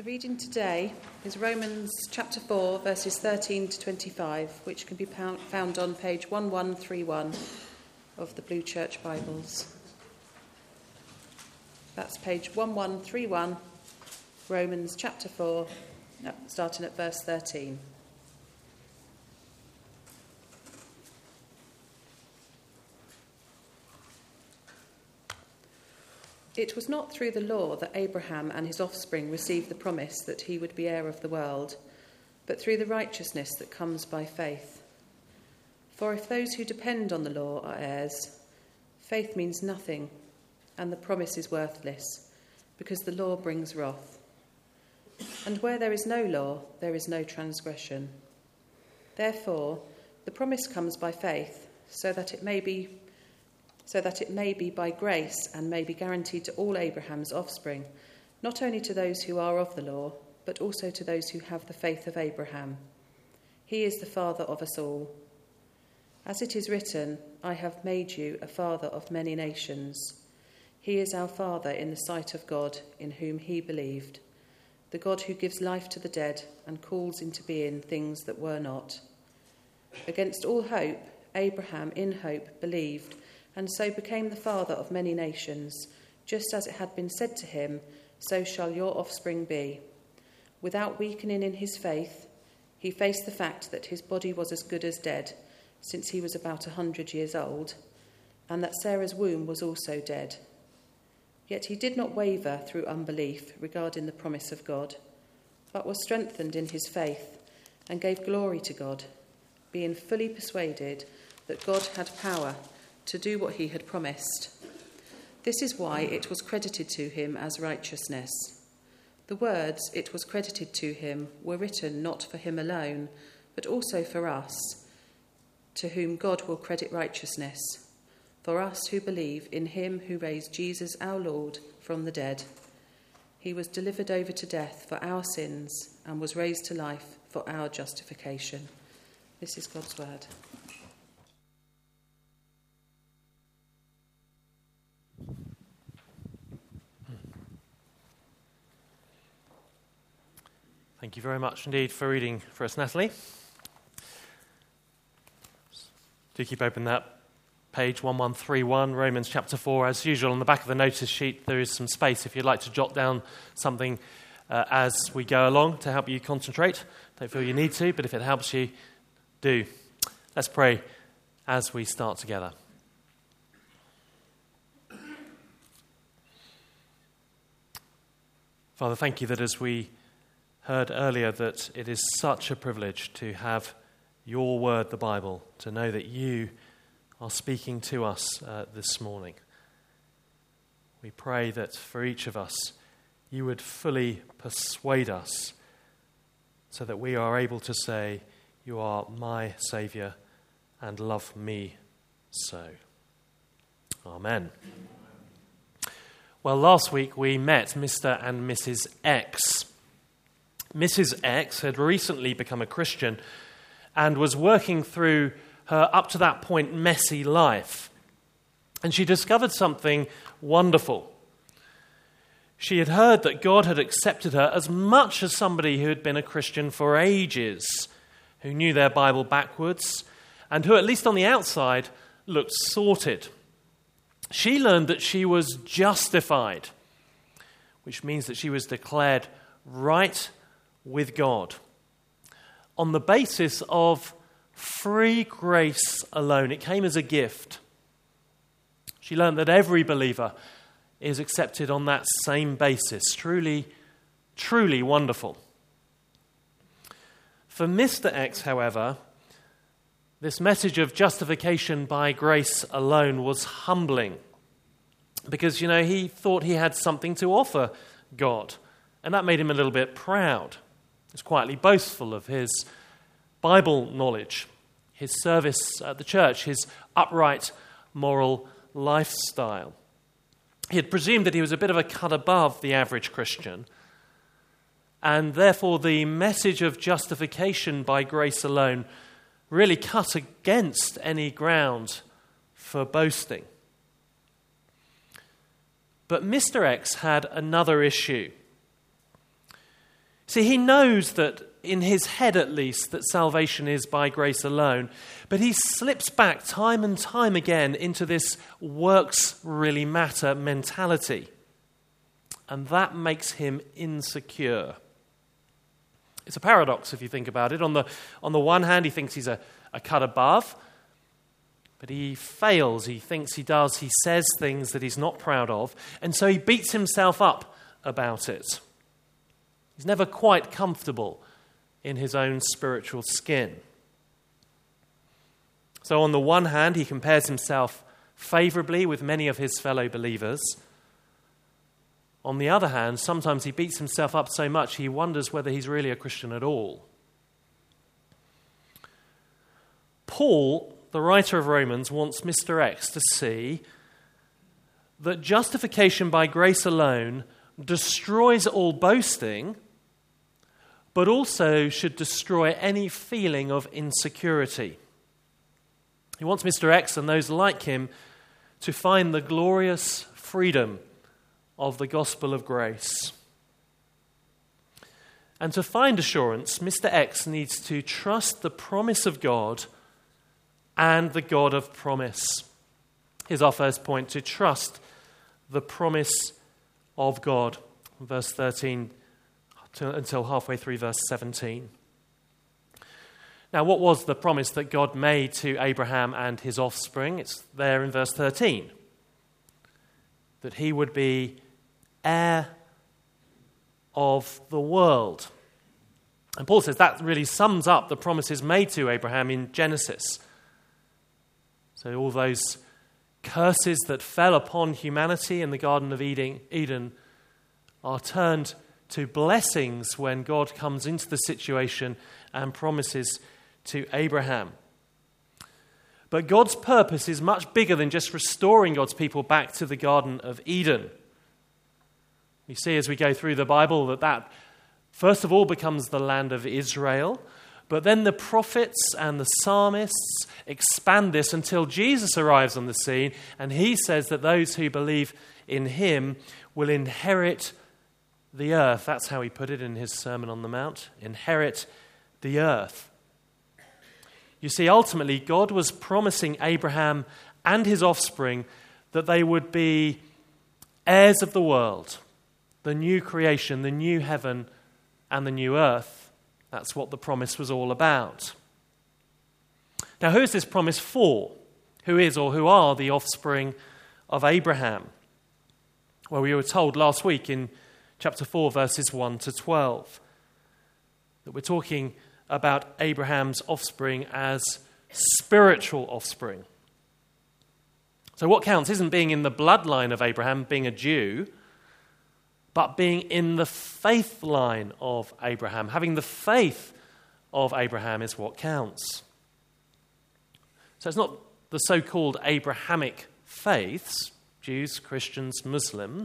The reading today is Romans chapter 4, verses 13 to 25, which can be found on page 1131 of the Blue Church Bibles. That's page 1131, Romans chapter 4, starting at verse 13. It was not through the law that Abraham and his offspring received the promise that he would be heir of the world, but through the righteousness that comes by faith. For if those who depend on the law are heirs, faith means nothing, and the promise is worthless, because the law brings wrath. And where there is no law, there is no transgression. Therefore, the promise comes by faith, so that it may be by grace and may be guaranteed to all Abraham's offspring, not only to those who are of the law, but also to those who have the faith of Abraham. He is the father of us all. As it is written, I have made you a father of many nations. He is our father in the sight of God, in whom he believed, the God who gives life to the dead and calls into being things that were not. Against all hope, Abraham in hope believed, and so became the father of many nations, just as it had been said to him, so shall your offspring be. Without weakening in his faith, he faced the fact that his body was as good as dead, since he was about 100 years old, and that Sarah's womb was also dead. Yet he did not waver through unbelief regarding the promise of God, but was strengthened in his faith and gave glory to God, being fully persuaded that God had power to do what he had promised. This is why it was credited to him as righteousness. The words "it was credited to him" were written not for him alone, but also for us, to whom God will credit righteousness, for us who believe in him who raised Jesus our Lord from the dead. He was delivered over to death for our sins and was raised to life for our justification. This is God's word. Thank you very much indeed for reading for us, Natalie. Do keep open that page 1131, Romans chapter 4. As usual, on the back of the notice sheet, there is some space if you'd like to jot down something as we go along to help you concentrate. Don't feel you need to, but if it helps you, do. Let's pray as we start together. Father, thank you that as we heard earlier that it is such a privilege to have your word, the Bible, to know that you are speaking to us this morning. We pray that for each of us, you would fully persuade us so that we are able to say, you are my Saviour and love me so. Amen. Well, last week we met Mr. and Mrs. X. Mrs. X had recently become a Christian and was working through her up to that point messy life. And she discovered something wonderful. She had heard that God had accepted her as much as somebody who had been a Christian for ages, who knew their Bible backwards, and who, at least on the outside, looked sorted. She learned that she was justified, which means that she was declared right with God on the basis of free grace alone. It came as a gift. She learned that every believer is accepted on that same basis. Truly, truly wonderful. For Mr. X, however, this message of justification by grace alone was humbling because, he thought he had something to offer God, and that made him a little bit proud. He was quietly boastful of his Bible knowledge, his service at the church, his upright moral lifestyle. He had presumed that he was a bit of a cut above the average Christian, and therefore the message of justification by grace alone really cut against any ground for boasting. But Mr. X had another issue. See, he knows that, in his head at least, that salvation is by grace alone, but he slips back time and time again into this works really matter mentality. And that makes him insecure. It's a paradox if you think about it. On the one hand, he thinks he's a cut above, but he fails. He thinks he does. He says things that he's not proud of, and so he beats himself up about it. He's never quite comfortable in his own spiritual skin. So on the one hand, he compares himself favorably with many of his fellow believers. On the other hand, sometimes he beats himself up so much he wonders whether he's really a Christian at all. Paul, the writer of Romans, wants Mr. X to see that justification by grace alone destroys all boasting, but also should destroy any feeling of insecurity. He wants Mr. X and those like him to find the glorious freedom of the gospel of grace. And to find assurance, Mr. X needs to trust the promise of God and the God of promise. Here's our first point: to trust the promise of God. Verse 13 until halfway through verse 17. Now, what was the promise that God made to Abraham and his offspring? It's there in verse 13. That he would be heir of the world. And Paul says that really sums up the promises made to Abraham in Genesis. So all those curses that fell upon humanity in the Garden of Eden are turned to blessings when God comes into the situation and promises to Abraham. But God's purpose is much bigger than just restoring God's people back to the Garden of Eden. We see as we go through the Bible that first of all becomes the land of Israel, but then the prophets and the psalmists expand this until Jesus arrives on the scene, and he says that those who believe in him will inherit the earth. That's how he put it in his Sermon on the Mount. Inherit the earth. You see, ultimately, God was promising Abraham and his offspring that they would be heirs of the world, the new creation, the new heaven, and the new earth. That's what the promise was all about. Now, who is this promise for? Who is or who are the offspring of Abraham? Well, we were told last week in chapter 4, verses 1 to 12, that we're talking about Abraham's offspring as spiritual offspring. So what counts isn't being in the bloodline of Abraham, being a Jew, but being in the faith line of Abraham. Having the faith of Abraham is what counts. So it's not the so-called Abrahamic faiths, Jews, Christians, Muslims.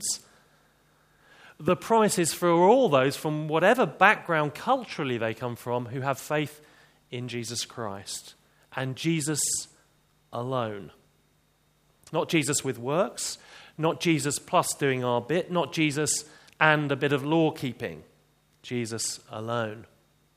The promise is for all those from whatever background culturally they come from who have faith in Jesus Christ and Jesus alone. Not Jesus with works, not Jesus plus doing our bit, not Jesus and a bit of law keeping. Jesus alone.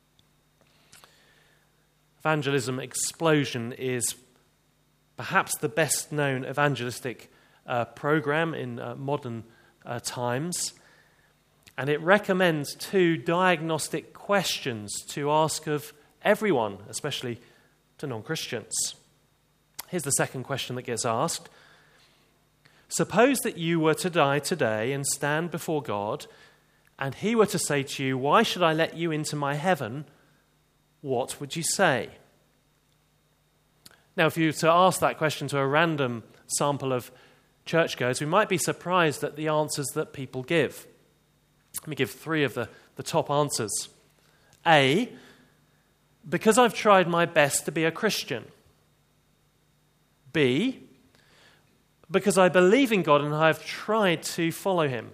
Evangelism Explosion is perhaps the best known evangelistic program in modern times. And it recommends 2 diagnostic questions to ask of everyone, especially to non-Christians. Here's the second question that gets asked. Suppose that you were to die today and stand before God, and he were to say to you, "Why should I let you into my heaven?" What would you say? Now, if you were to ask that question to a random sample of churchgoers, we might be surprised at the answers that people give. Let me give 3 of the top answers. A, because I've tried my best to be a Christian. B, because I believe in God and I have tried to follow him.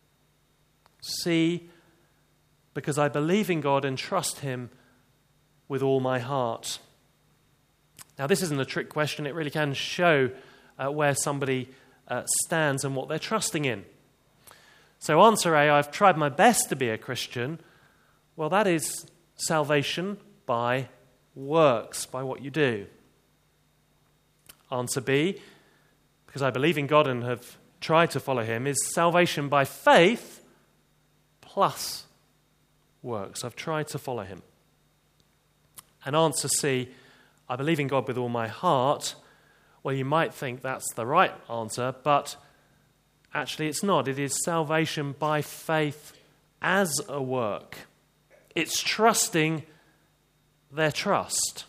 C, because I believe in God and trust him with all my heart. Now, this isn't a trick question. It really can show where somebody stands and what they're trusting in. So answer A, I've tried my best to be a Christian, Well, that is salvation by works, by what you do. Answer B, because I believe in God and have tried to follow him, is salvation by faith plus works. I've tried to follow him. And answer C, I believe in God with all my heart. Well, you might think that's the right answer, but actually it's not. It is salvation by faith as a work. It's trusting their trust.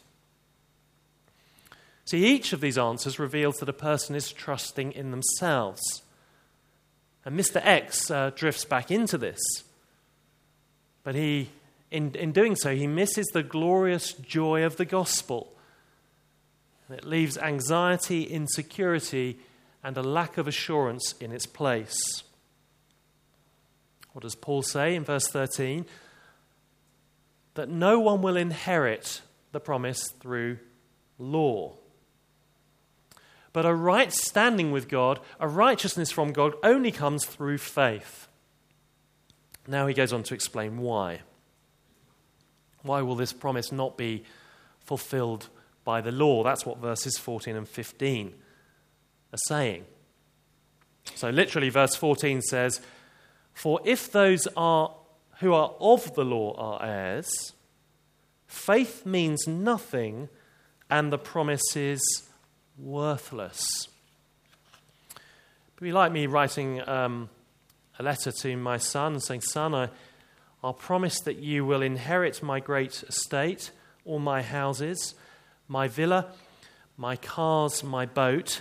See, each of these answers reveals that a person is trusting in themselves. And Mr. X drifts back into this. But in doing so, he misses the glorious joy of the gospel. It leaves anxiety, insecurity, and a lack of assurance in its place. What does Paul say in verse 13? That no one will inherit the promise through law. But a right standing with God, a righteousness from God, only comes through faith. Now he goes on to explain why. Why will this promise not be fulfilled by the law? That's what verses 14 and 15 are saying. So literally verse 14 says, "For if those who are of the law are heirs, faith means nothing and the promise is worthless." It'd be like me writing a letter to my son and saying, "Son, I'll promise that you will inherit my great estate, all my houses, my villa, my cars, my boat,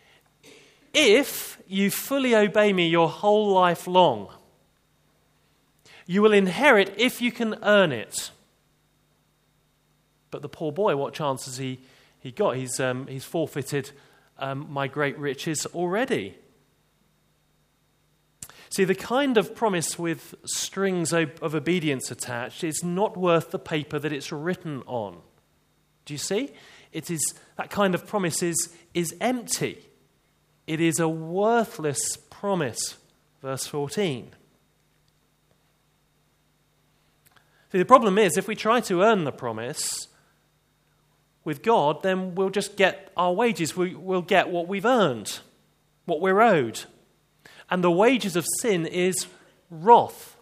if you fully obey me your whole life long. You will inherit if you can earn it." But the poor boy, what chance has he got? He's forfeited my great riches already. See, the kind of promise with strings of obedience attached is not worth the paper that it's written on. Do you see? That kind of promise is empty. It is a worthless promise. Verse 14. See, the problem is, if we try to earn the promise with God, then we'll just get our wages. We'll get what we've earned, what we're owed. And the wages of sin is wrath.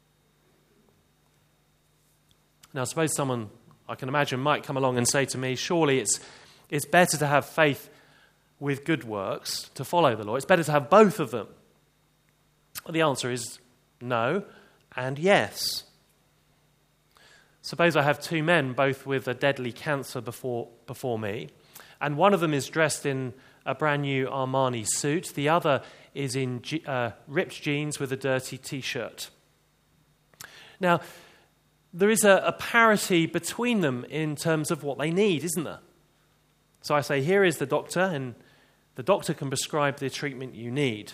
Now, I suppose someone, I can imagine, might come along and say to me, surely it's better to have faith with good works, to follow the law. It's better to have both of them. Well, the answer is no and yes. Suppose I have two men, both with a deadly cancer before me, and one of them is dressed in a brand new Armani suit. The other is in ripped jeans with a dirty T-shirt. Now, there is a parity between them in terms of what they need, isn't there? So I say, here is the doctor, and the doctor can prescribe the treatment you need.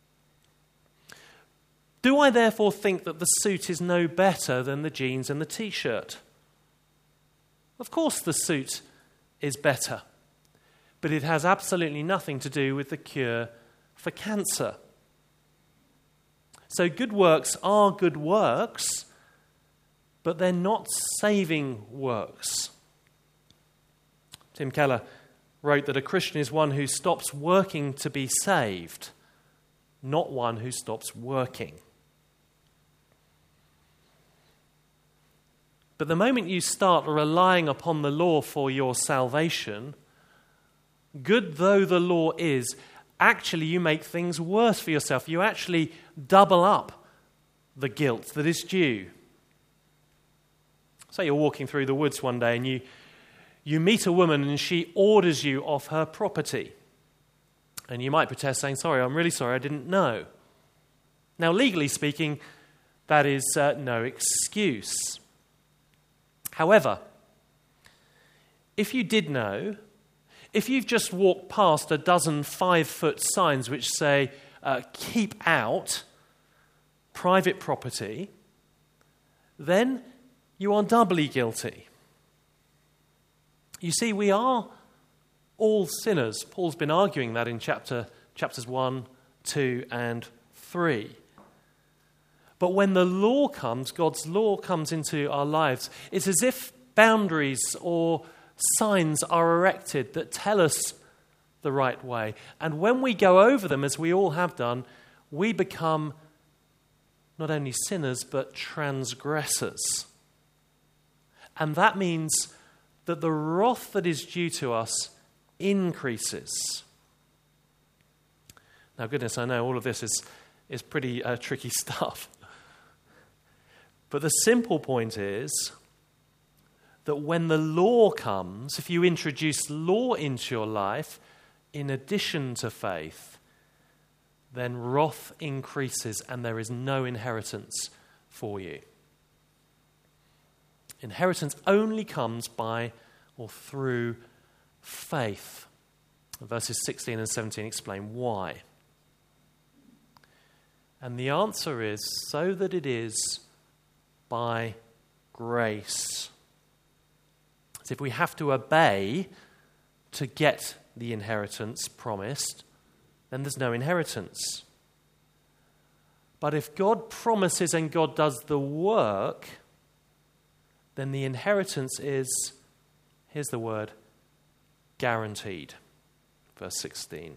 Do I therefore think that the suit is no better than the jeans and the T-shirt? Of course the suit is better, but it has absolutely nothing to do with the cure for cancer. So good works are good works, but they're not saving works. Tim Keller wrote that a Christian is one who stops working to be saved, not one who stops working. But the moment you start relying upon the law for your salvation, good though the law is, actually you make things worse for yourself. You actually double up the guilt that is due. Say you're walking through the woods one day and you meet a woman and she orders you off her property. And you might protest saying, "Sorry, I'm really sorry, I didn't know." Now, legally speaking, that is no excuse. However, if you did know, if you've just walked past a dozen 5-foot signs which say, "Keep out," private property, then you are doubly guilty. You see, we are all sinners. Paul's been arguing that in chapters 1, 2, and 3. But when the law comes, God's law comes into our lives, it's as if boundaries or signs are erected that tell us the right way. And when we go over them, as we all have done, we become not only sinners, but transgressors. And that means that the wrath that is due to us increases. Now, goodness, I know all of this is pretty tricky stuff. But the simple point is that when the law comes, if you introduce law into your life, in addition to faith, then wrath increases and there is no inheritance for you. Inheritance only comes by or through faith. Verses 16 and 17 explain why. And the answer is so that it is by grace. So if we have to obey to get the inheritance promised, then there's no inheritance. But if God promises and God does the work, then the inheritance is, here's the word, guaranteed. Verse 16.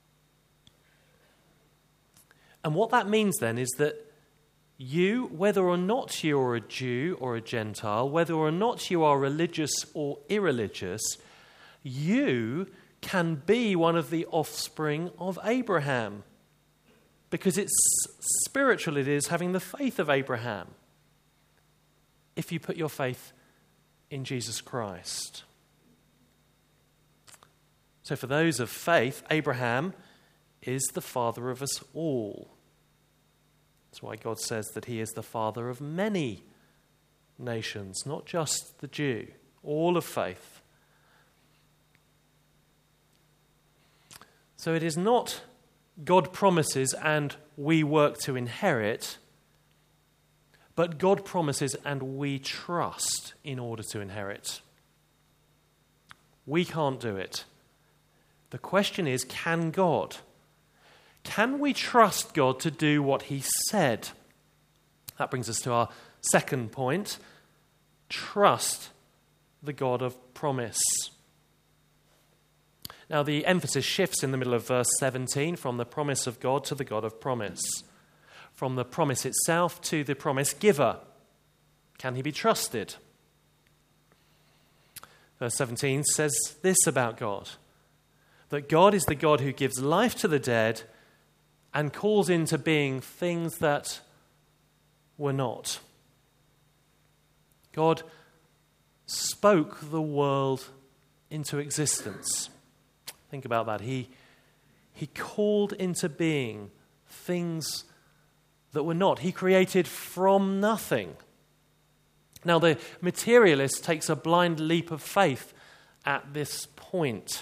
And what that means then is that you, whether or not you're a Jew or a Gentile, whether or not you are religious or irreligious, you can be one of the offspring of Abraham. Because it's spiritual, it is having the faith of Abraham. If you put your faith in Jesus Christ. So for those of faith, Abraham is the father of us all. That's why God says that he is the father of many nations, not just the Jew, all of faith. So it is not God promises and we work to inherit, but God promises and we trust in order to inherit. We can't do it. The question is, can God? Can we trust God to do what he said? That brings us to our second point. Trust the God of promise. Now the emphasis shifts in the middle of verse 17 from the promise of God to the God of promise. From the promise itself to the promise giver. Can he be trusted? Verse 17 says this about God. That God is the God who gives life to the dead and calls into being things that were not. God spoke the world into existence. Think about that. He called into being things that were not. He created from nothing. Now, the materialist takes a blind leap of faith at this point.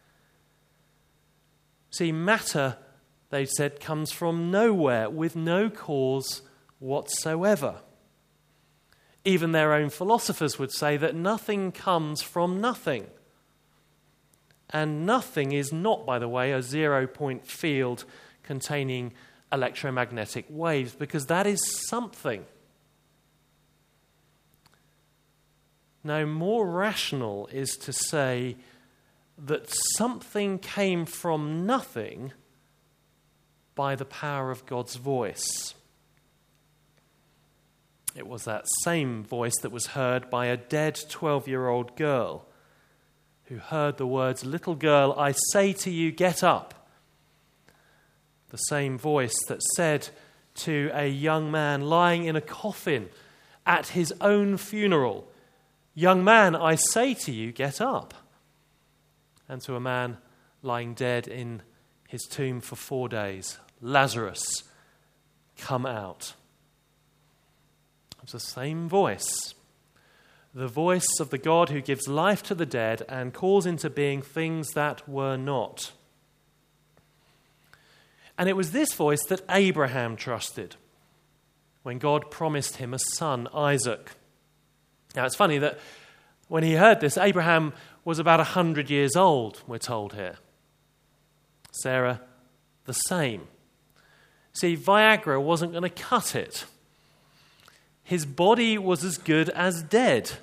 See, matter, they said, comes from nowhere with no cause whatsoever. Even their own philosophers would say that nothing comes from nothing. And nothing is not, by the way, a 0-point field containing electromagnetic waves, because that is something. No, more rational is to say that something came from nothing by the power of God's voice. It was that same voice that was heard by a dead 12-year-old girl who heard the words, "Little girl, I say to you, get up." The same voice that said to a young man lying in a coffin at his own funeral, "Young man, I say to you, get up." And to a man lying dead in his tomb for 4 days, "Lazarus, come out." It's the same voice. The voice of the God who gives life to the dead and calls into being things that were not. And it was this voice that Abraham trusted when God promised him a son, Isaac. Now it's funny that when he heard this, Abraham was about 100 years old, we're told here. Sarah, the same. See, Viagra wasn't going to cut it. his body was as good as dead.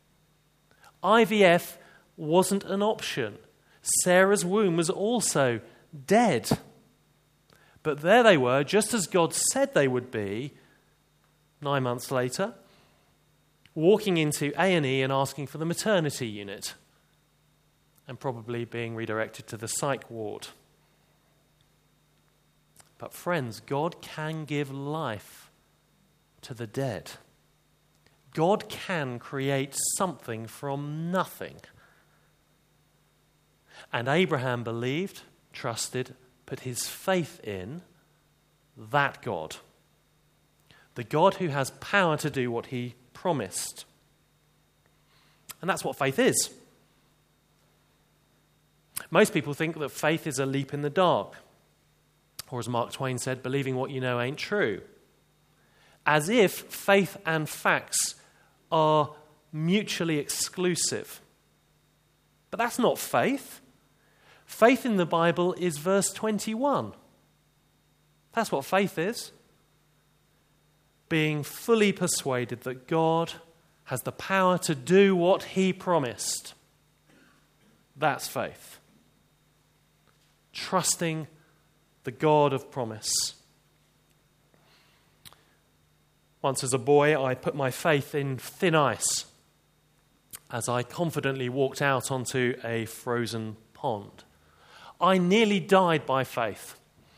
IVF wasn't an option. Sarah's womb was also dead. But there they were, just as God said they would be, 9 months later, walking into A&E and asking for the maternity unit, and probably being redirected to the psych ward. But friends, God can give life to the dead. God can create something from nothing. And Abraham believed, trusted, put his faith in that God. The God who has power to do what he promised. And that's what faith is. Most people think that faith is a leap in the dark. Or as Mark Twain said, believing what you know ain't true. As if faith and facts are mutually exclusive. But that's not faith. Faith in the Bible is verse 21. That's what faith is. Being fully persuaded that God has the power to do what he promised. That's faith. Trusting the God of promise. Once as a boy, I put my faith in thin ice as I confidently walked out onto a frozen pond. I nearly died by faith,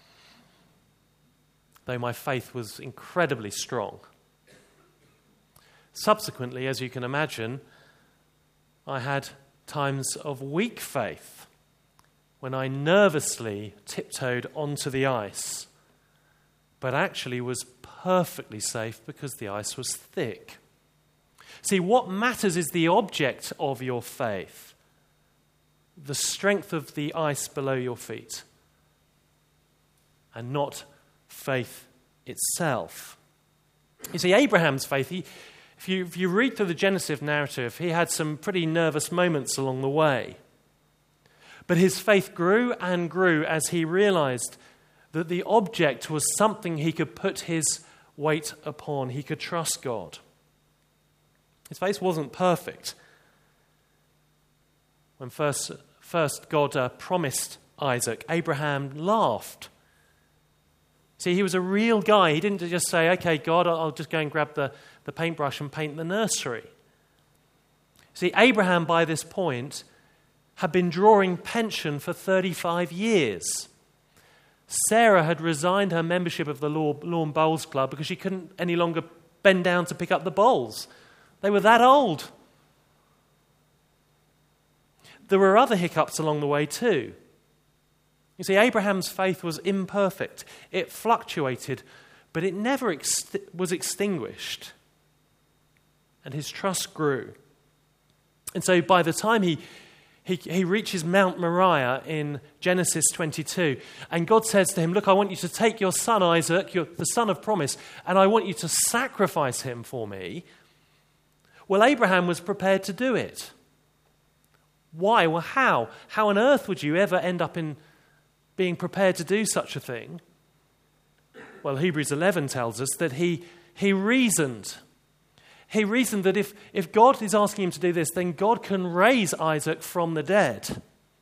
though my faith was incredibly strong. Subsequently, as you can imagine, I had times of weak faith when I nervously tiptoed onto the ice, but actually was perfectly safe because the ice was thick. See, what matters is the object of your faith, the strength of the ice below your feet, and not faith itself. You see, Abraham's faith, if you read through the Genesis narrative, he had some pretty nervous moments along the way. But his faith grew and grew as he realized that the object was something he could put his weight upon. He could trust God. His faith wasn't perfect. When first God promised Isaac, Abraham laughed. See, he was a real guy. He didn't just say, okay, God, I'll just go and grab the paintbrush and paint the nursery. See, Abraham, by this point, had been drawing pension for 35 years. Sarah had resigned her membership of the Lawn Bowls Club because she couldn't any longer bend down to pick up the bowls. They were that old. There were other hiccups along the way too. You see, Abraham's faith was imperfect. It fluctuated, but it never was extinguished. And his trust grew. And so by the time he reaches Mount Moriah in Genesis 22, and God says to him, look, I want you to take your son Isaac, the son of promise, and I want you to sacrifice him for me. Well, Abraham was prepared to do it. Why? Well, how? How on earth would you ever end up in being prepared to do such a thing? Well, Hebrews 11 tells us that he reasoned. He reasoned that if God is asking him to do this, then God can raise Isaac from the dead.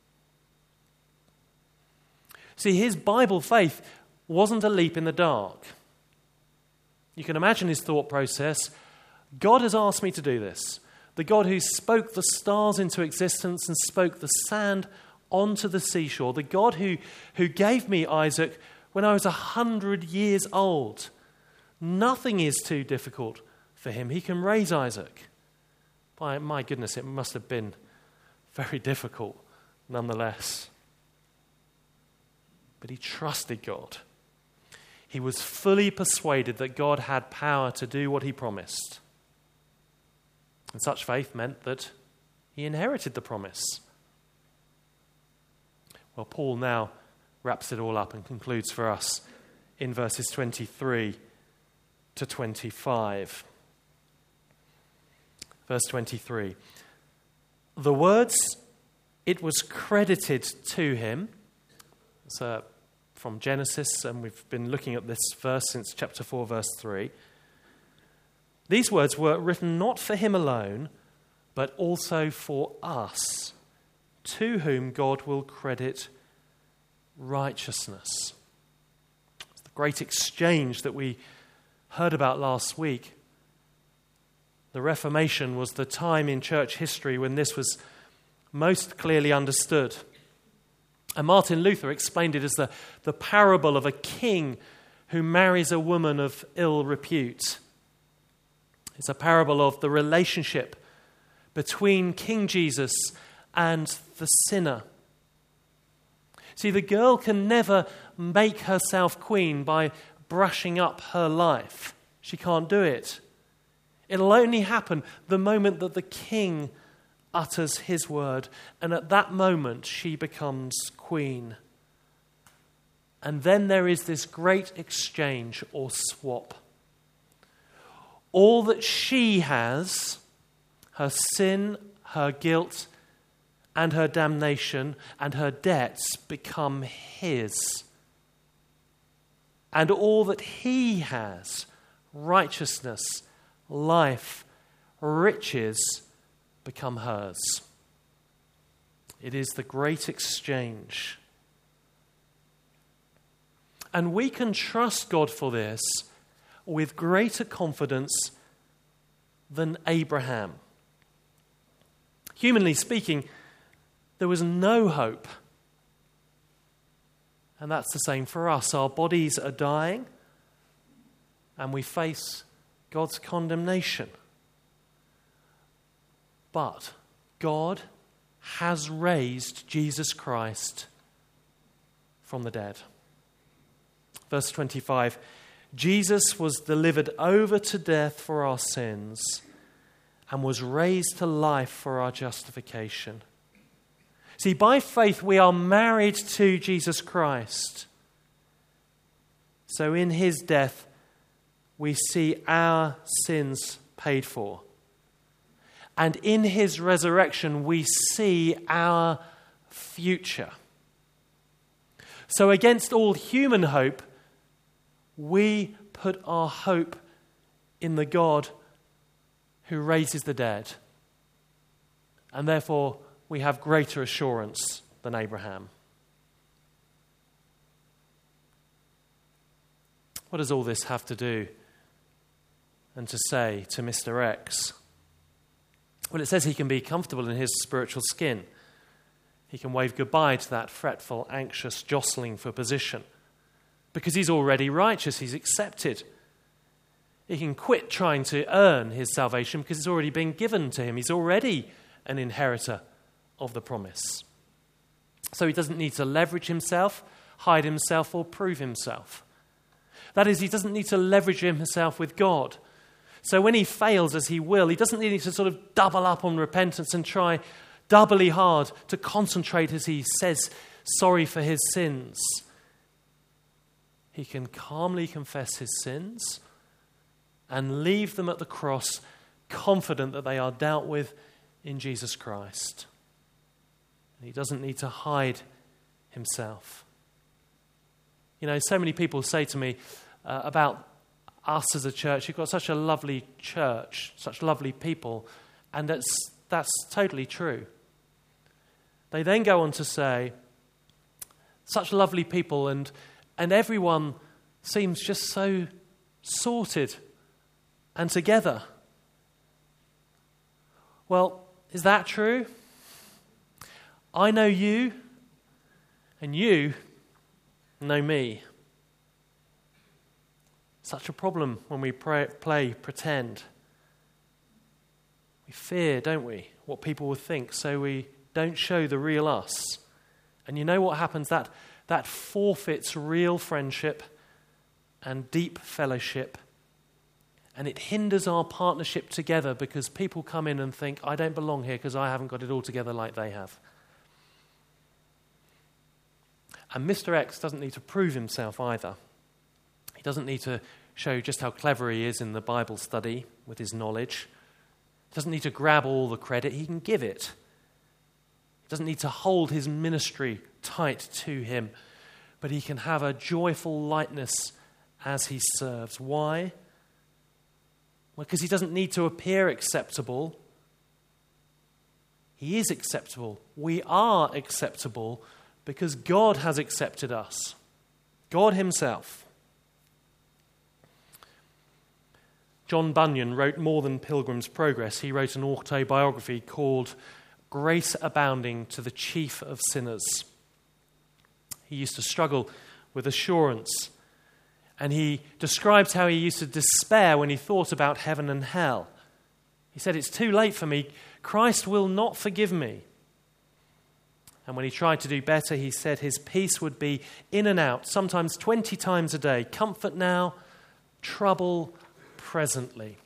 See, his Bible faith wasn't a leap in the dark. You can imagine his thought process. God has asked me to do this. The God who spoke the stars into existence and spoke the sand onto the seashore. The God who gave me Isaac when I was 100 years old. Nothing is too difficult for him. He can raise Isaac. My goodness, it must have been very difficult nonetheless. But he trusted God. He was fully persuaded that God had power to do what he promised. And such faith meant that he inherited the promise. Well, Paul now wraps it all up and concludes for us in verses 23 to 25. Verse 23. The words, it was credited to him. It's from Genesis, and we've been looking at this verse since chapter 4, verse 3. These words were written not for him alone, but also for us, to whom God will credit righteousness. It's the great exchange that we heard about last week. The Reformation was the time in church history when this was most clearly understood. And Martin Luther explained it as the parable of a king who marries a woman of ill repute. It's a parable of the relationship between King Jesus and the sinner. See, the girl can never make herself queen by brushing up her life. She can't do it. It'll only happen the moment that the king utters his word, and at that moment she becomes queen. And then there is this great exchange or swap. All that she has, her sin, her guilt, and her damnation, and her debts become his. And all that he has, righteousness, life, riches, become hers. It is the great exchange. And we can trust God for this with greater confidence than Abraham. Humanly speaking, there was no hope. And that's the same for us. Our bodies are dying, and we face God's condemnation. But God has raised Jesus Christ from the dead. Verse 25, Jesus was delivered over to death for our sins and was raised to life for our justification. See, by faith we are married to Jesus Christ. So in his death we see our sins paid for. And in his resurrection we see our future. So against all human hope, we put our hope in the God who raises the dead. And therefore, we have greater assurance than Abraham. What does all this have to do and to say to Mr. X? Well, it says he can be comfortable in his spiritual skin. He can wave goodbye to that fretful, anxious jostling for position. Because he's already righteous, he's accepted. He can quit trying to earn his salvation because it's already been given to him. He's already an inheritor of the promise. So he doesn't need to leverage himself, hide himself, or prove himself. That is, he doesn't need to leverage himself with God. So when he fails, as he will, he doesn't need to sort of double up on repentance and try doubly hard to concentrate as he says sorry for his sins. He can calmly confess his sins and leave them at the cross, confident that they are dealt with in Jesus Christ. He doesn't need to hide himself. You know, so many people say to me about us as a church, you've got such a lovely church, such lovely people, and that's totally true. They then go on to say, such lovely people, and everyone seems just so sorted and together. Well, is that true? I know you, and you know me. Such a problem when we play pretend. We fear, don't we, what people will think, so we don't show the real us. And you know what happens? That forfeits real friendship and deep fellowship. And it hinders our partnership together because people come in and think, I don't belong here because I haven't got it all together like they have. And Mr. X doesn't need to prove himself either. He doesn't need to show just how clever he is in the Bible study with his knowledge. He doesn't need to grab all the credit. He can give it. He doesn't need to hold his ministry tight to him, but he can have a joyful lightness as he serves. Why? Well, because he doesn't need to appear acceptable. He is acceptable. We are acceptable because God has accepted us. God himself. John Bunyan wrote more than Pilgrim's Progress. He wrote an autobiography called Grace Abounding to the Chief of Sinners. He used to struggle with assurance, and he describes how he used to despair when he thought about heaven and hell. He said, "It's too late for me. Christ will not forgive me." And when he tried to do better, he said his peace would be in and out, sometimes 20 times a day. Comfort now, trouble presently.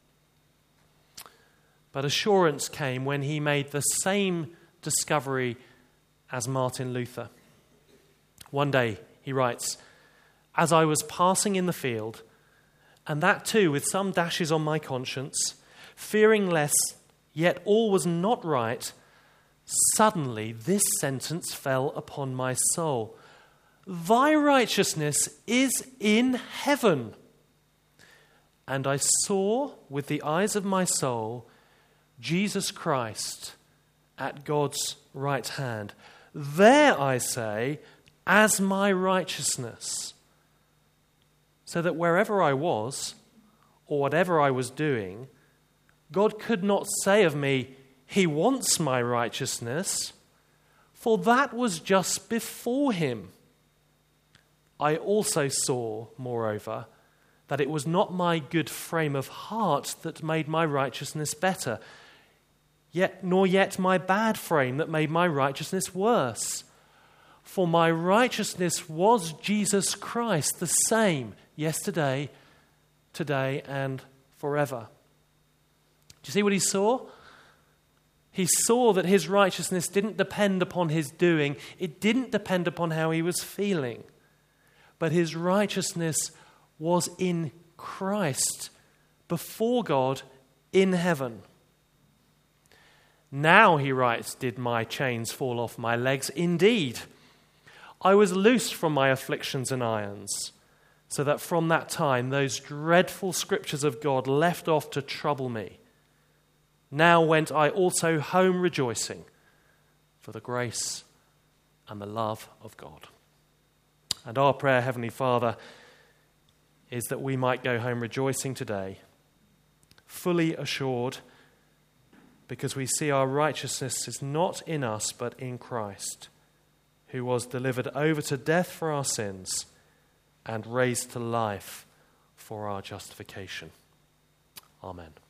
But assurance came when he made the same discovery as Martin Luther. One day, he writes, "As I was passing in the field, and that too with some dashes on my conscience, fearing lest yet all was not right, suddenly this sentence fell upon my soul. Thy righteousness is in heaven. And I saw with the eyes of my soul Jesus Christ at God's right hand. There, I say, as my righteousness. So that wherever I was, or whatever I was doing, God could not say of me, He wants my righteousness, for that was just before him. I also saw, moreover, that it was not my good frame of heart that made my righteousness better, nor yet my bad frame that made my righteousness worse. For my righteousness was Jesus Christ, the same yesterday, today, and forever." Do you see what he saw? He saw that his righteousness didn't depend upon his doing. It didn't depend upon how he was feeling. But his righteousness was in Christ, before God, in heaven. "Now," he writes, "did my chains fall off my legs. Indeed, I was loosed from my afflictions and irons, so that from that time those dreadful scriptures of God left off to trouble me. Now went I also home rejoicing for the grace and the love of God." And our prayer, Heavenly Father, is that we might go home rejoicing today, fully assured, because we see our righteousness is not in us but in Christ, who was delivered over to death for our sins and raised to life for our justification. Amen.